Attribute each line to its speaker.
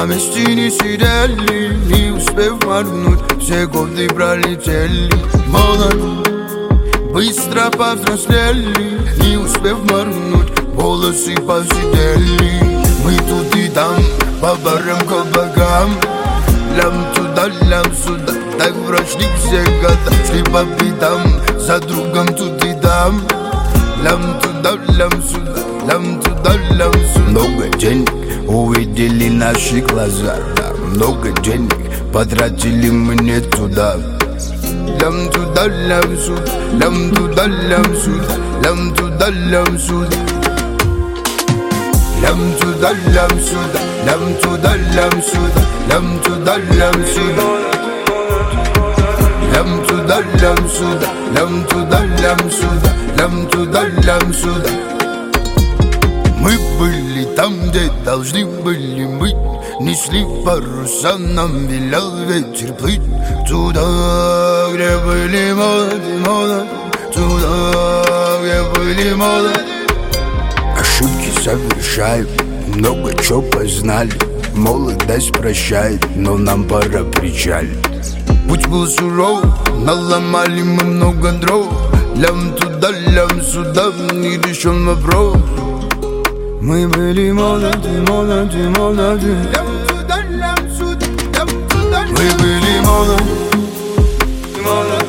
Speaker 1: На месте не сидели, не успев моргнуть, все годы пролетели. Молод, быстро повзрослели, не успев моргнуть, волосы посидели. Мы тут и там, по барам, кабакам, лям туда, лям сюда, так прошли все года. Шли по пятам, за другом тут и там, лям туда, лям сюда, лям туда, лям сюда. Много денег увидели наши глаза, да, много денег потратили мы не туда. Лям туда, лям сюда, лям туда, лям сюда, лям туда, лям сюда. Лям туда, лям сюда, лям туда, лям сюда, лям туда, лям сюда. Лям туда, лям сюда, лям туда, лям сюда, лям туда, лям сюда. Мы были там, где должны были быть, несли паруса, нам велел ветер плыть. Туда, где были молоды, молоды, туда, где были молоды. Ошибки совершаем, много чего познали, молодость прощает, но нам пора причалить. Путь был суров, наломали мы много дров, лям туда, лям сюда, не решен вопрос. Мы были молоды, молоды, молоды, лям туда, лям сюда, лям туда. Мы были молоды, молоды.